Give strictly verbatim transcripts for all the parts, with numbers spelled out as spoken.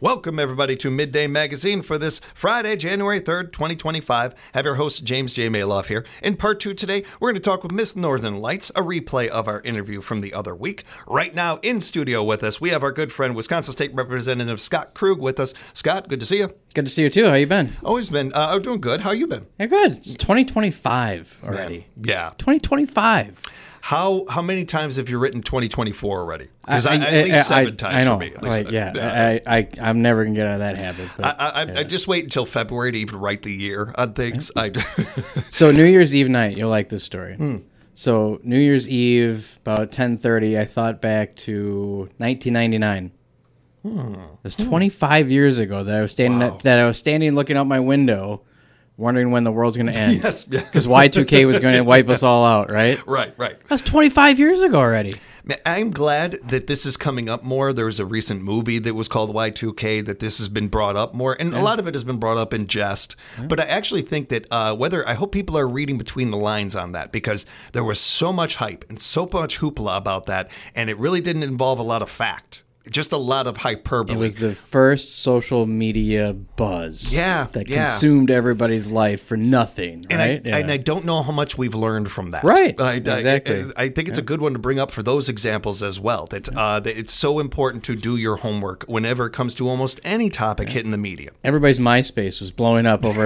Welcome, everybody, to Midday Magazine for this Friday, January third, twenty twenty-five. Have your host, James J. Maloff, here. In part two today, we're going to talk with Miss Northern Lights, a replay of our interview from the other week. Right now, in studio with us, we have our good friend, Wisconsin State Representative Scott Krug with us. Scott, good to see you. Good to see you, too. How you been? Always been. Uh, doing good. How you been? Yeah, good. It's twenty twenty-five already. Yeah. yeah. twenty twenty-five. How how many times have you written twenty twenty-four already? Because I, I, at least I, seven I, times I know. for me. At least. Like, yeah, yeah. I, I, I'm never going to get out of that habit. But, I, I, yeah. I just wait until February to even write the year on things. I So New Year's Eve night, you'll like this story. Hmm. So New Year's Eve, about ten thirty, I thought back to nineteen ninety-nine. Hmm. It was twenty-five hmm. years ago that I was standing Wow. at, that I was standing looking out my window, wondering when the world's going to end. Yes, because Y two K was going to wipe us all out, right? Right, right. That's twenty-five years ago already. I'm glad that this is coming up more. There was a recent movie that was called Y two K that this has been brought up more, and yeah. a lot of it has been brought up in jest. Yeah. But I actually think that uh, whether I hope people are reading between the lines on that, because there was so much hype and so much hoopla about that, and it really didn't involve a lot of fact. Just a lot of hyperbole. It was the first social media buzz yeah, that yeah. consumed everybody's life for nothing, and right? I, yeah. and I don't know how much we've learned from that. Right, I, exactly. I, I think it's yeah. a good one to bring up for those examples as well, that, yeah. uh, that it's so important to do your homework whenever it comes to almost any topic yeah. hitting the media. Everybody's MySpace was blowing up over...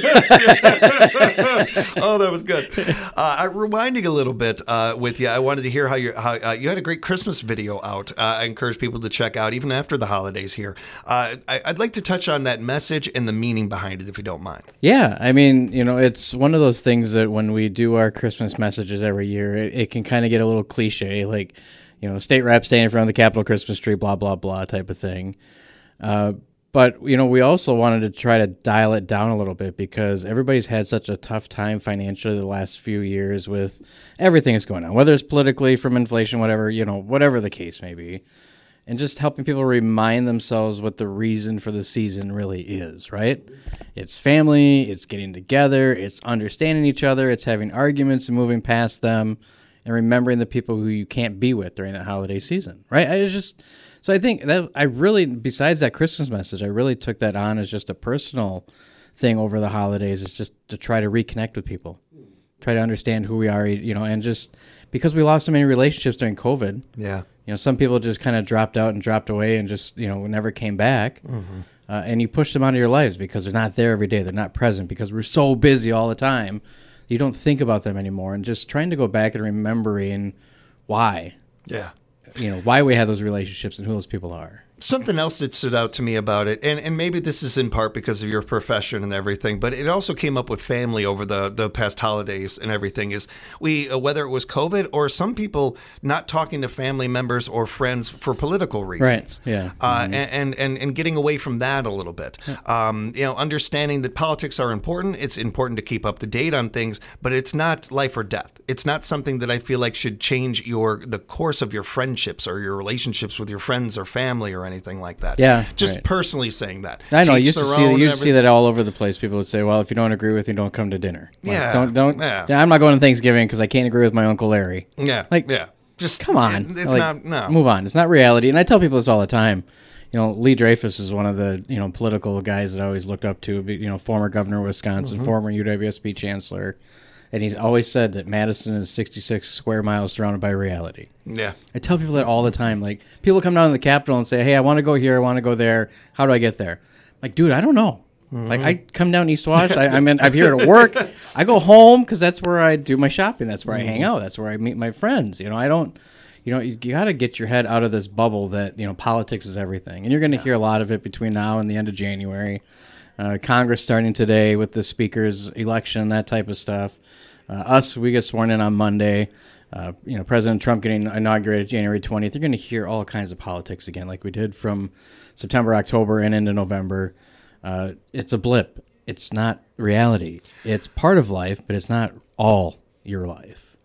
Oh, that was good. Uh, rewinding a little bit uh, with you, I wanted to hear how, you how uh, you had a great Christmas video out. Uh, I encourage people to check out even after the holidays here. Uh, I, I'd like to touch on that message and the meaning behind it, if you don't mind. Yeah, I mean, you know, it's one of those things that when we do our Christmas messages every year, it, it can kind of get a little cliche, like, you know, state rep standing in front of the Capitol Christmas tree, blah, blah, blah type of thing. Uh, but, you know, we also wanted to try to dial it down a little bit because everybody's had such a tough time financially the last few years with everything that's going on, whether it's politically, from inflation, whatever, you know, whatever the case may be. And just helping people remind themselves what the reason for the season really is, right? It's family, it's getting together, it's understanding each other, it's having arguments and moving past them, and remembering the people who you can't be with during that holiday season, right? I just so I think that I really, besides that Christmas message, I really took that on as just a personal thing over the holidays. Is just to try to reconnect with people, try to understand who we are, you know, and just because we lost so many relationships during COVID. Yeah. You know, some people just kind of dropped out and dropped away and just, you know, never came back. Mm-hmm. Uh, and you push them out of your lives because they're not there every day. They're not present because we're so busy all the time. You don't think about them anymore. And just trying to go back and remembering why. Yeah. You know, why we have those relationships and who those people are. Something else that stood out to me about it, and, and maybe this is in part because of your profession and everything, but it also came up with family over the, the past holidays and everything, is we, uh, whether it was COVID or some people not talking to family members or friends for political reasons. Right, yeah. Uh, mm-hmm. and, and, and getting away from that a little bit. Yeah. Um, you know, understanding that politics are important. It's important to keep up to date on things, but it's not life or death. It's not something that I feel like should change your the course of your friendships or your relationships with your friends or family or anything like that. Yeah, just right. personally saying that. I know. You Teach used to their see own you and see that all over the place. People would say, "Well, if you don't agree with me, don't come to dinner." Like, Yeah, don't don't. yeah. Yeah, I'm not going to Thanksgiving because I can't agree with my Uncle Larry. Yeah, like yeah. Just come on. it- it's Like, not no. Move on. It's not reality. And I tell people this all the time. You know, Lee Dreyfus is one of the you know political guys that I always looked up to. You know, former governor of Wisconsin, mm-hmm. former U W S P chancellor. And he's always said that Madison is sixty-six square miles surrounded by reality. Yeah. I tell people that all the time. Like, people come down to the Capitol and say, hey, I want to go here, I want to go there. How do I get there? I'm like, dude, I don't know. Mm-hmm. Like, I come down East Wash. I, I'm, in, I'm here to work. I go home because that's where I do my shopping. That's where mm-hmm. I hang out. That's where I meet my friends. You know, I don't, you know, you, you got to get your head out of this bubble that, you know, politics is everything. And you're going to yeah. hear a lot of it between now and the end of January. Uh, Congress starting today with the speaker's election, that type of stuff. Uh, us, we get sworn in on Monday. Uh, you know, President Trump getting inaugurated January twentieth. You're going to hear all kinds of politics again, like we did from September, October, and into November. Uh, it's a blip. It's not reality. It's part of life, but it's not all your life.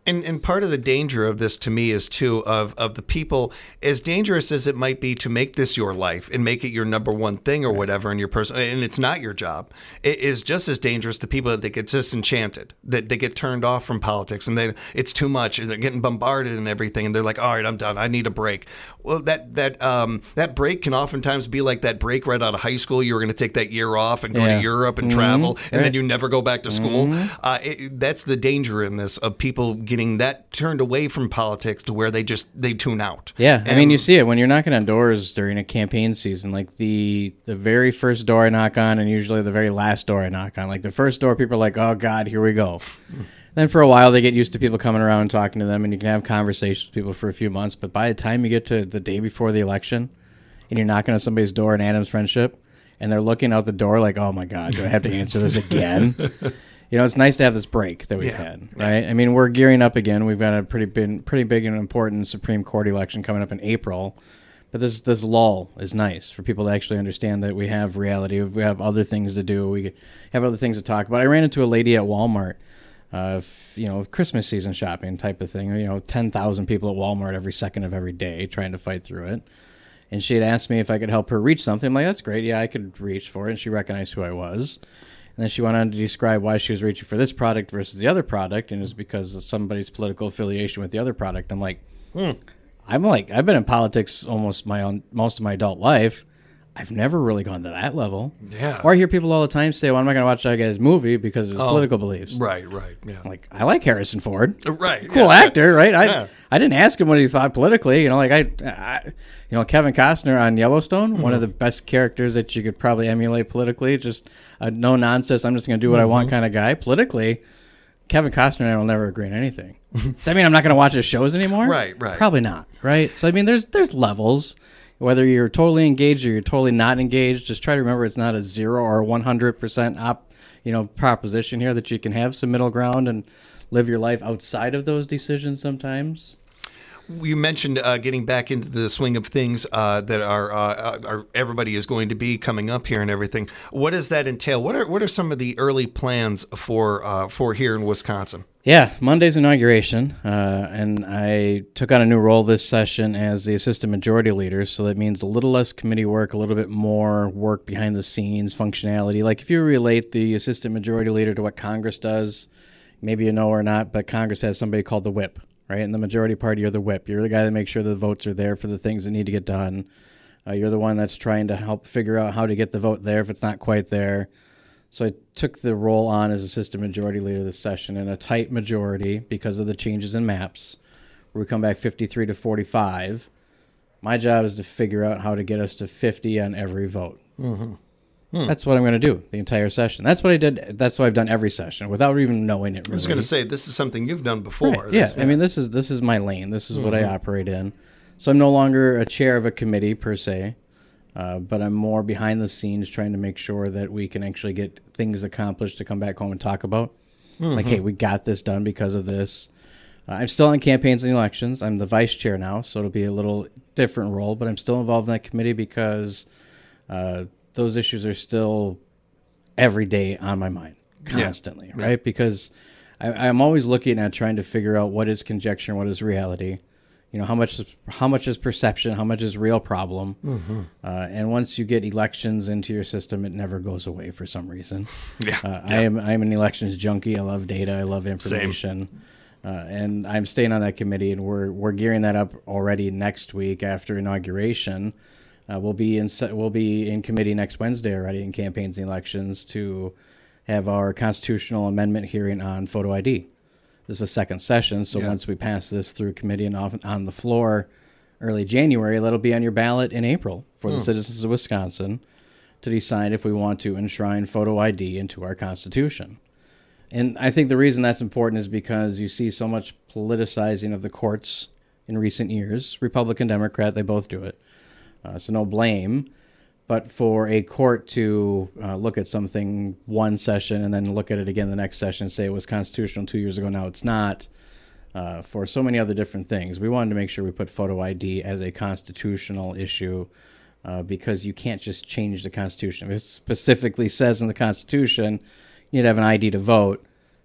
And and part of the danger of this to me is too of of the people, as dangerous as it might be to make this your life and make it your number one thing or whatever in your person, and it's not your job. It is just as dangerous to people that get disenchanted, that they get turned off from politics, and they it's too much, and they're getting bombarded and everything, and they're like, all right, I'm done. I need a break. Well, that that um that break can oftentimes be like that break right out of high school. You were going to take that year off and go Yeah. to Europe and Mm-hmm. travel, and Right. then you never go back to school. Mm-hmm. Uh, it, that's the danger in this of people getting that turned away from politics to where they just they tune out. Yeah, I And- mean, you see it when you're knocking on doors during a campaign season. Like the the very first door I knock on, and usually the very last door I knock on. Like the first door, people are like, "Oh God, here we go." Then for a while, they get used to people coming around and talking to them, and you can have conversations with people for a few months. But by the time you get to the day before the election, and you're knocking on somebody's door in Adams Friendship, and they're looking out the door like, "Oh my God, do I have to answer this again?" You know, it's nice to have this break that we've Yeah. had, right? I mean, we're gearing up again. We've got a pretty big, pretty big and important Supreme Court election coming up in April. But this this lull is nice for people to actually understand that we have reality. We have other things to do. We have other things to talk about. I ran into a lady at Walmart, uh, f- you know, Christmas season shopping type of thing. You know, ten thousand people at Walmart every second of every day trying to fight through it. And she had asked me if I could help her reach something. I'm like, that's great. Yeah, I could reach for it. And she recognized who I was. And then she went on to describe why she was reaching for this product versus the other product, and it was because of somebody's political affiliation with the other product. I'm like, hmm. I'm like, I've been in politics almost my own, most of my adult life. I've never really gone to that level. Yeah. Or I hear people all the time say, well, I'm not going to watch that guy's movie because of his Oh, political beliefs. Right, right, yeah. I'm like, I like Harrison Ford. Right. Cool yeah. actor, right? I Yeah. I didn't ask him what he thought politically. You know, like I, I you know, Kevin Costner on Yellowstone, one of the best characters that you could probably emulate politically. Just a no nonsense. I'm just going to do what I want kind of guy. Politically, Kevin Costner and I will never agree on anything. Does that mean I'm not going to watch his shows anymore? Right, right. Probably not. Right. So I mean, there's there's levels. Whether you're totally engaged or you're totally not engaged, just try to remember it's not a zero or one hundred percent op, you know, proposition here, that you can have some middle ground and live your life outside of those decisions sometimes. You mentioned uh, getting back into the swing of things uh, that are, uh, are everybody is going to be coming up here and everything. What does that entail? What are what are some of the early plans for uh, for here in Wisconsin? Yeah, Monday's inauguration, uh, and I took on a new role this session as the assistant majority leader, so that means a little less committee work, a little bit more work behind the scenes, functionality. Like if you relate the assistant majority leader to what Congress does, maybe you know or not, but Congress has somebody called the whip, right? In the majority party, you're the whip. You're the guy that makes sure the votes are there for the things that need to get done. Uh, you're the one that's trying to help figure out how to get the vote there if it's not quite there. So I took the role on as assistant majority leader this session in a tight majority because of the changes in maps, where we come back fifty-three to forty-five. My job is to figure out how to get us to fifty on every vote. Mm-hmm. Hmm. That's what I'm going to do the entire session. That's what I did. That's what I've done every session without even knowing it. Really. I was going to say, this is something you've done before. Right. Yeah. I mean, this is this is my lane. This is mm-hmm. what I operate in. So I'm no longer a chair of a committee per se. Uh, but I'm more behind the scenes trying to make sure that we can actually get things accomplished to come back home and talk about. Mm-hmm. Like, hey, we got this done because of this. Uh, I'm still on campaigns and elections. I'm the vice chair now, so it'll be a little different role, but I'm still involved in that committee because uh, those issues are still every day on my mind, constantly, yeah. right? Yeah. Because I, I'm always looking at trying to figure out what is conjecture and what is reality. You know, how much is, how much is perception, how much is real problem. Mm-hmm. Uh, and once you get elections into your system, it never goes away for some reason. Yeah, uh, yeah. I am I am an elections junkie. I love data. I love information. Uh, and I'm staying on that committee, and we're we're gearing that up already next week after inauguration. Uh, we'll be in we'll be in committee next Wednesday already in campaigns and elections to have our constitutional amendment hearing on photo I D. This is a second session, so yeah. once we pass this through committee and off on the floor early January, that'll be on your ballot in April for hmm. the citizens of Wisconsin to decide if we want to enshrine photo I D into our Constitution. And I think the reason that's important is because you see so much politicizing of the courts in recent years. Republican, Democrat, they both do it. Uh, so no blame. But for a court to uh, look at something one session and then look at it again the next session and say it was constitutional two years ago, now it's not, uh, for so many other different things, we wanted to make sure we put photo I D as a constitutional issue uh, because you can't just change the Constitution. It specifically says in the Constitution you need to have an I D to vote.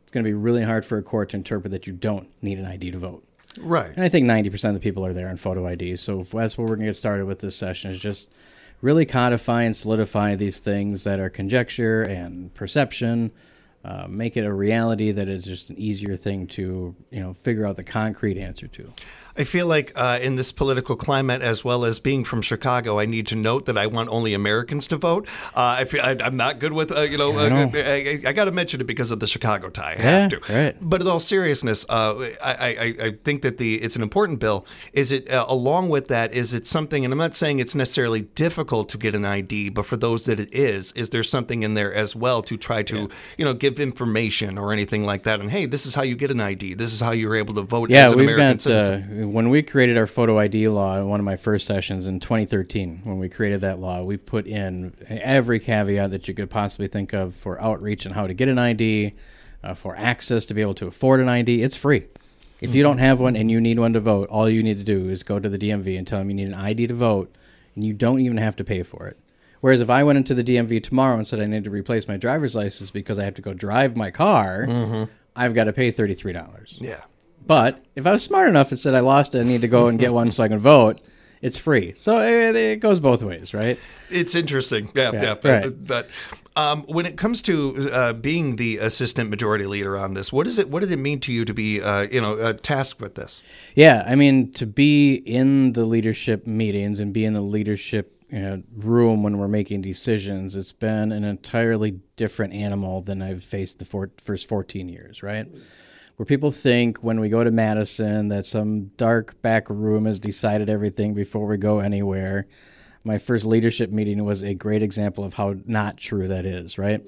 it's going to be really hard for a court to interpret that you don't need an I D to vote. Right. And I think ninety percent of the people are there on photo I D. So if that's what we're going to get started with this session, is just really codify and solidify these things that are conjecture and perception, uh, make it a reality that is just an easier thing to, you know, figure out the concrete answer to. I feel like uh, in this political climate, as well as being from Chicago, I need to note that I want only Americans to vote. Uh, I feel I, I'm not good with, uh, you know, I, know. uh, I, I got to mention it because of the Chicago tie. I yeah, have to. Right. But in all seriousness, uh, I, I, I think that the it's an important bill. Is it uh, along with that? Is it something? And I'm not saying it's necessarily difficult to get an I D, but for those that it is, is there something in there as well to try to, yeah. you know, give information or anything like that? And hey, this is how you get an I D. This is how you're able to vote yeah, as an we've American got, citizen. Uh, when we created our photo I D law in one of my first sessions in twenty thirteen, when we created that law, we put in every caveat that you could possibly think of for outreach and how to get an I D, uh, for access to be able to afford an I D. It's free. If you don't have one and you need one to vote, all you need to do is go to the D M V and tell them you need an I D to vote, and you don't even have to pay for it. Whereas if I went into the D M V tomorrow and said I need to replace my driver's license because I have to go drive my car, mm-hmm. I've got to pay thirty-three dollars. Yeah. But if I was smart enough and said I lost it, I need to go and get one so I can vote, it's free. So it, it goes both ways, right? It's interesting. Yeah, yeah. yeah but right. but um, when it comes to uh, being the assistant majority leader on this, what is it? What did it mean to you to be, uh, you know, uh, tasked with this? Yeah, I mean, to be in the leadership meetings and be in the leadership you know, room when we're making decisions, it's been an entirely different animal than I've faced the for- first fourteen years, right? Where people think when we go to Madison that some dark back room has decided everything before we go anywhere. My first leadership meeting was a great example of how not true that is, right?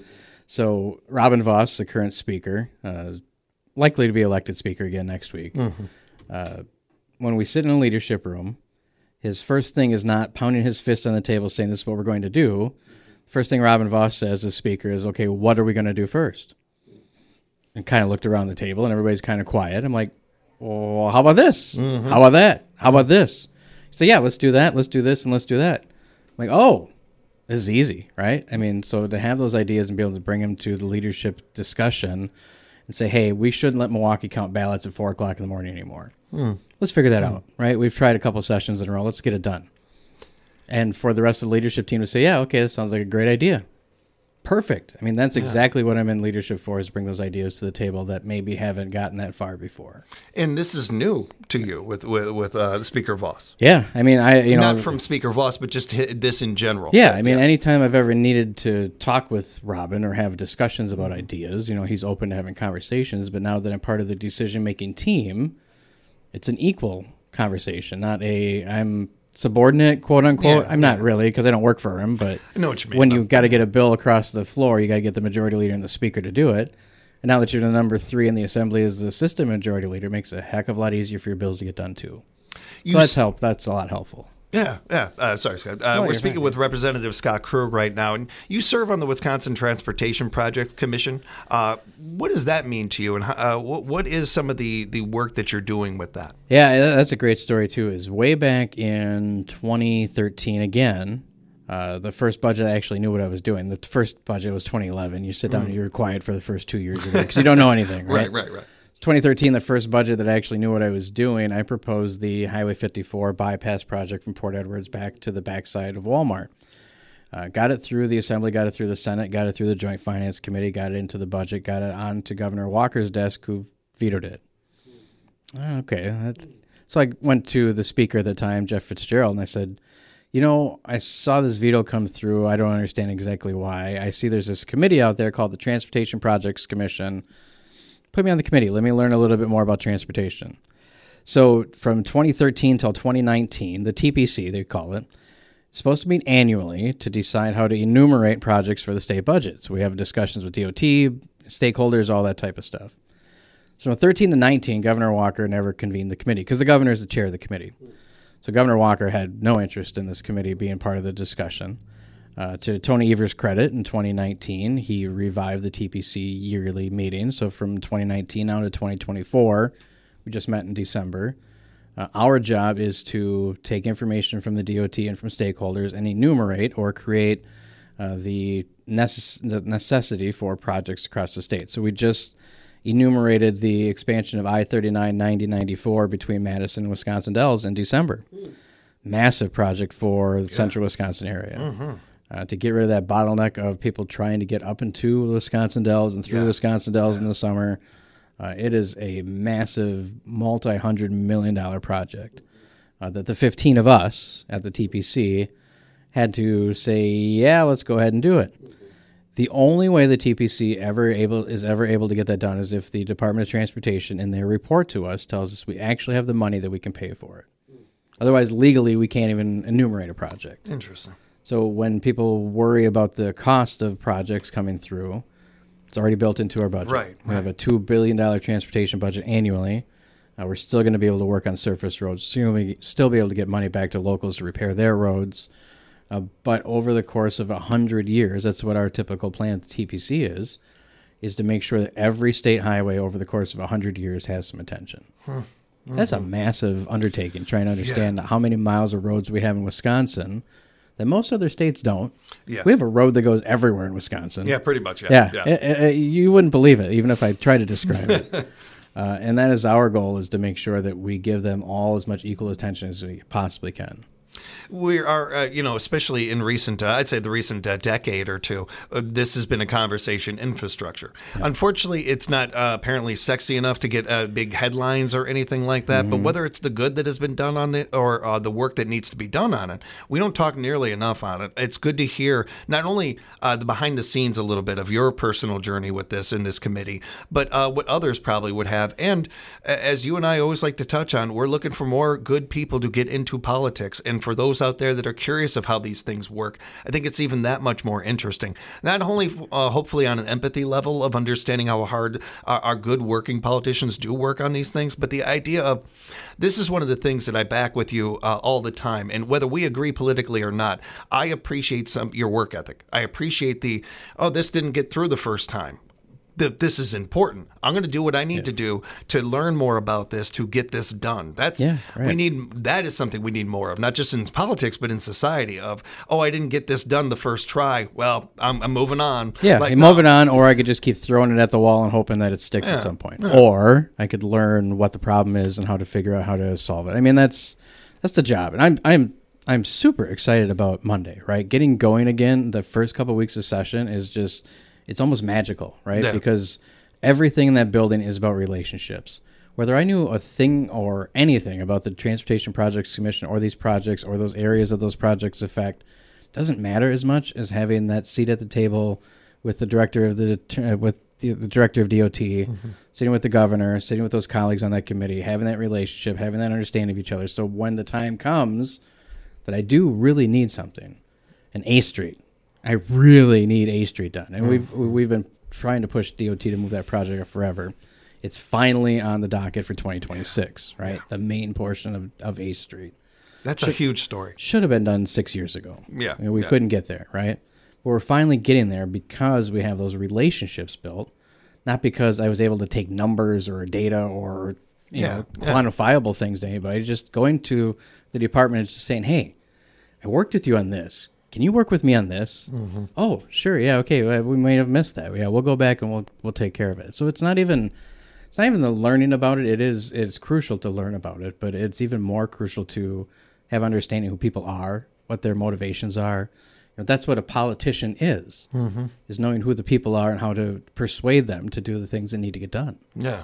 So Robin Vos, the current speaker, uh, likely to be elected speaker again next week. Mm-hmm. Uh, when we sit in a leadership room, his first thing is not pounding his fist on the table saying this is what we're going to do. First thing Robin Vos says as speaker is, okay, what are we going to do first? And kind of looked around the table, and everybody's kind of quiet. I'm like, well, how about this? Mm-hmm. How about that? How about this? So, yeah, let's do that. Let's do this, and let's do that. I'm like, oh, this is easy, right? I mean, so to have those ideas and be able to bring them to the leadership discussion and say, hey, we shouldn't let Milwaukee count ballots at four o'clock in the morning anymore. Mm. Let's figure that mm. out, right? We've tried a couple sessions in a row. Let's get it done. And for the rest of the leadership team to say, yeah, okay, that sounds like a great idea. Perfect. I mean, that's yeah. exactly what I'm in leadership for, is bring those ideas to the table that maybe haven't gotten that far before. And this is new to you with with, with uh, Speaker Vos. Yeah, I mean, I you know not from Speaker Vos, but just this in general. Yeah, I mean, yeah. anytime I've ever needed to talk with Robin or have discussions about mm-hmm. ideas, you know, he's open to having conversations. But now that I'm part of the decision-making team, it's an equal conversation, not a I'm. subordinate, quote unquote. Yeah, I'm not yeah. really, because I don't work for him, but I know what you mean. When you've got to get a bill across the floor, you got to get the majority leader and the speaker to do it. And now that you're the number three in the assembly as the assistant majority leader, it makes it a heck of a lot easier for your bills to get done too. You so that's s- help. That's a lot helpful. Yeah, yeah. Uh, sorry, Scott. Uh, oh, we're speaking fine. with Representative Scott Krug right now, and you serve on the Wisconsin Transportation Project Commission. Uh, what does that mean to you, and uh, what, what is some of the, the work that you're doing with that? Yeah, that's a great story too. Is way back in twenty thirteen, again, uh, the first budget I actually knew what I was doing. The first budget was twenty eleven. You sit down mm. and you're quiet for the first two years of it because you don't know anything, right? right, right, right. twenty thirteen, the first budget that I actually knew what I was doing, I proposed the Highway fifty-four bypass project from Port Edwards back to the backside of Walmart. Uh, got it through the Assembly, got it through the Senate, got it through the Joint Finance Committee, got it into the budget, got it on to Governor Walker's desk, who vetoed it. Okay. That's, so I went to the speaker at the time, Jeff Fitzgerald, and I said, you know, I saw this veto come through. I don't understand exactly why. I see there's this committee out there called the Transportation Projects Commission. Put me on the committee. Let me learn a little bit more about transportation. So from twenty thirteen till twenty nineteen, the T P C, they call it, is supposed to meet annually to decide how to enumerate projects for the state budget. So we have discussions with D O T, stakeholders, all that type of stuff. So from thirteen to nineteen, Governor Walker never convened the committee because the governor is the chair of the committee. So Governor Walker had no interest in this committee being part of the discussion. Uh, to Tony Evers' credit, in twenty nineteen, he revived the T P C yearly meeting. So from twenty nineteen now to twenty twenty-four, we just met in December. Uh, our job is to take information from the D O T and from stakeholders and enumerate or create uh, the, necess- the necessity for projects across the state. So we just enumerated the expansion of I thirty-nine, ninety, ninety-four between Madison and Wisconsin Dells in December. Mm. Massive project for the yeah. central Wisconsin area. Mm-hmm. Uh, to get rid of that bottleneck of people trying to get up into the Wisconsin Dells and through yeah. the Wisconsin Dells yeah. in the summer. Uh, it is a massive multi-hundred million dollar project uh, that the fifteen of us at the T P C had to say, yeah, let's go ahead and do it. The only way the T P C ever able is ever able to get that done is if the Department of Transportation in their report to us tells us we actually have the money that we can pay for it. Otherwise, legally, we can't even enumerate a project. Interesting. So when people worry about the cost of projects coming through, it's already built into our budget. Right. We right. have a two billion dollars transportation budget annually. Uh, we're still going to be able to work on surface roads, still be, still be able to get money back to locals to repair their roads. Uh, but over the course of one hundred years, that's what our typical plan at the T P C is, is to make sure that every state highway over the course of one hundred years has some attention. Hmm. Mm-hmm. That's a massive undertaking, trying to understand yeah. how many miles of roads we have in Wisconsin that most other states don't. Yeah. We have a road that goes everywhere in Wisconsin. Yeah, pretty much, yeah. Yeah, yeah. It, it, you wouldn't believe it, even if I tried to describe it. Uh, and that is our goal, is to make sure that we give them all as much equal attention as we possibly can. We are, uh, you know, especially in recent, uh, I'd say the recent uh, decade or two, uh, this has been a conversation, infrastructure. Yeah. Unfortunately, it's not uh, apparently sexy enough to get uh, big headlines or anything like that. Mm-hmm. But whether it's the good that has been done on it or uh, the work that needs to be done on it, we don't talk nearly enough on it. It's good to hear not only uh, the behind the scenes a little bit of your personal journey with this in this committee, but uh, what others probably would have. And uh, as you and I always like to touch on, we're looking for more good people to get into politics. And for those out there that are curious of how these things work, I think it's even that much more interesting. Not only uh, hopefully on an empathy level of understanding how hard our, our good working politicians do work on these things, but the idea of this is one of the things that I back with you uh, all the time. And whether we agree politically or not, I appreciate some your work ethic. I appreciate the, oh, this didn't get through the first time. This is important. I'm going to do what I need yeah. to do to learn more about this, to get this done. That's yeah, right. we need. That is something we need more of, not just in politics, but in society. Of oh, I didn't get this done the first try. Well, I'm, I'm moving on. Yeah, like, I'm no. moving on, or I could just keep throwing it at the wall and hoping that it sticks yeah. at some point. Yeah. Or I could learn what the problem is and how to figure out how to solve it. I mean, that's that's the job, and I'm I'm I'm super excited about Monday. Right, getting going again. The first couple of weeks of session is just. It's almost magical, right? Yeah. Because everything in that building is about relationships. Whether I knew a thing or anything about the Transportation Projects Commission or these projects or those areas that those projects affect doesn't matter as much as having that seat at the table with the director of the uh, with the, the director of D O T, mm-hmm. sitting with the governor, sitting with those colleagues on that committee, having that relationship, having that understanding of each other. So when the time comes that I do really need something, an A Street. I really need A Street done, and we've we've been trying to push D O T to move that project forever. It's finally on the docket for twenty twenty-six, right? Yeah. The main portion of, of A Street. That's should, a huge story. Should have been done six years ago. Yeah, I mean, we yeah. couldn't get there, right? But we're finally getting there because we have those relationships built, not because I was able to take numbers or data or you yeah. know quantifiable yeah. things to anybody. Just going to the department and just saying, "Hey, I worked with you on this. Can you work with me on this?" Mm-hmm. Oh, sure. Yeah. Okay. We may have missed that. Yeah. We'll go back and we'll, we'll take care of it. So it's not even, it's not even the learning about it. It is, it's crucial to learn about it, but it's even more crucial to have understanding who people are, what their motivations are. You know, that's what a politician is, mm-hmm. is knowing who the people are and how to persuade them to do the things that need to get done. Yeah.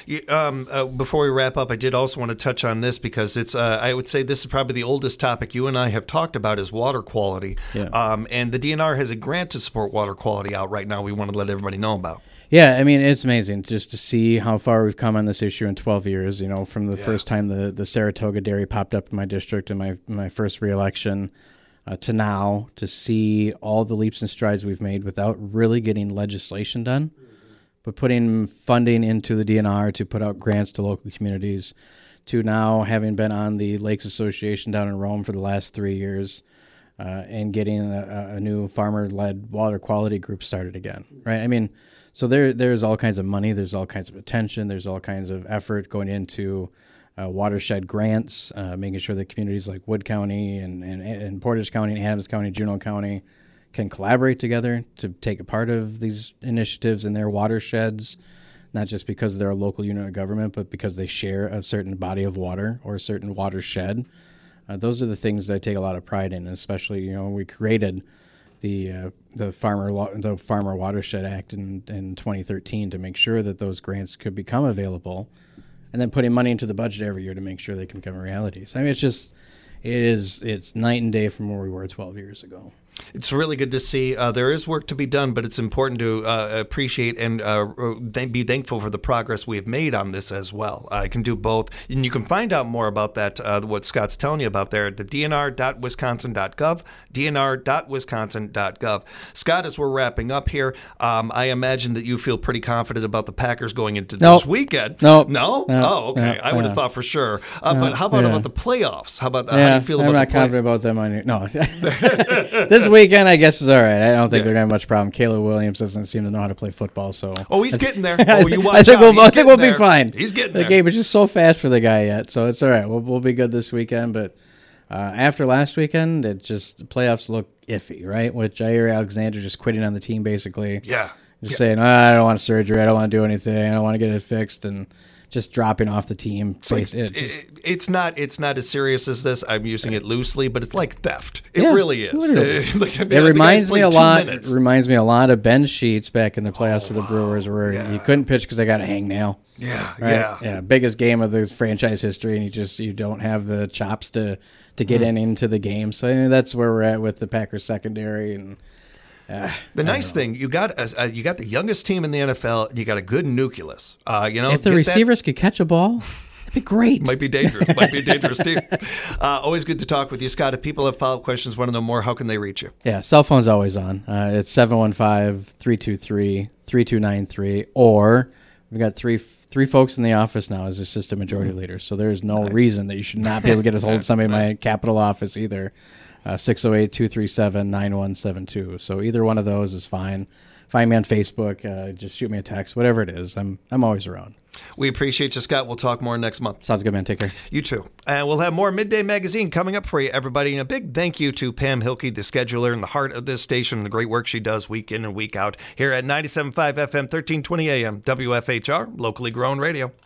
Um, uh, before we wrap up, I did also want to touch on this because it's, uh, I would say this is probably the oldest topic you and I have talked about is water quality. Yeah. Um, and the D N R has a grant to support water quality out right now we want to let everybody know about. Yeah, I mean, it's amazing just to see how far we've come on this issue in twelve years, you know, from the yeah. first time the, the Saratoga Dairy popped up in my district in my, my first reelection. Uh, to now, to see all the leaps and strides we've made without really getting legislation done, mm-hmm. but putting funding into the D N R to put out grants to local communities, to now having been on the Lakes Association down in Rome for the last three years, uh, and getting a, a new farmer-led water quality group started again, right? I mean, so there there's all kinds of money, there's all kinds of attention, there's all kinds of effort going into Uh, watershed grants, uh, making sure that communities like Wood County and, and, and Portage County and Adams County, Juneau County can collaborate together to take a part of these initiatives in their watersheds, not just because they're a local unit of government, but because they share a certain body of water or a certain watershed. Uh, those are the things that I take a lot of pride in, especially, you know, we created the uh, the farmer the Farmer Watershed Act in, in twenty thirteen to make sure that those grants could become available, and then putting money into the budget every year to make sure they can become realities. I mean, it's just, it is, it's night and day from where we were twelve years ago. It's really good to see. Uh, there is work to be done, but it's important to uh, appreciate and uh, th- be thankful for the progress we have made on this as well. I uh, can do both. And you can find out more about that, uh, what Scott's telling you about there at the d n r dot wisconsin dot gov, d n r dot wisconsin dot gov. Scott, as we're wrapping up here, um, I imagine that you feel pretty confident about the Packers going into nope. this weekend. Nope. No? No? Oh, okay. No, I would have no. thought for sure. Uh, No, but how about yeah. about the playoffs? How about Yeah, how do you feel I'm about not the play- confident about them. On no, this weekend I guess is all right. I don't think Yeah. they're gonna have much problem. Caleb Williams doesn't seem to know how to play football, so Oh, he's getting there. Oh, you watch I think out. we'll, He's I think getting we'll there. be fine. He's getting the there. game is just so fast for the guy yet, so it's all right. We'll we'll be good this weekend. But uh, after last weekend, it just the playoffs look iffy, right? With Jair Alexander just quitting on the team, basically. Yeah. Just Yeah. saying, oh, I don't want surgery. I don't want to do anything. I don't want to get it fixed, and just dropping off the team. It's, like, It just- it- it's not it's not as serious as this. I'm using it loosely, but it's like theft. It Yeah, really is. literally. Like, I mean, It the reminds guy's me a played two lot. minutes. It reminds me a lot of Ben Sheets back in the playoffs for the Brewers, where yeah. he couldn't pitch because they got a hangnail. Yeah, Right? yeah. yeah. Biggest game of the franchise history, and you just you don't have the chops to to get Hmm. in into the game. So I mean, that's where we're at with the Packers secondary. And uh, The nice thing, you got uh, you got the youngest team in the N F L. And you got a good nucleus. Uh, you know, if the get that- receivers could catch a ball, it'd be great. Might be dangerous. Might be a dangerous team. Uh, always good to talk with you, Scott. If people have follow-up questions, want to know more, how can they reach you? Yeah, cell phone's always on. Uh, it's seven one five, three two three, three two nine three, or we've got three three folks in the office now as assistant majority leaders, so there's no Nice. reason that you should not be able to get a hold of somebody in my Capitol office either. Uh, six oh eight, two three seven, nine one seven two. So either one of those is fine. Find me on Facebook. Uh, just shoot me a text, whatever it is. I'm I'm always around. We appreciate you, Scott. We'll talk more next month. Sounds good, man. Take care. You too. And we'll have more Midday Magazine coming up for you, everybody. And a big thank you to Pam Hilke, the scheduler in the heart of this station, and the great work she does week in and week out here at ninety-seven point five F M, thirteen twenty A M, W F H R, locally grown radio.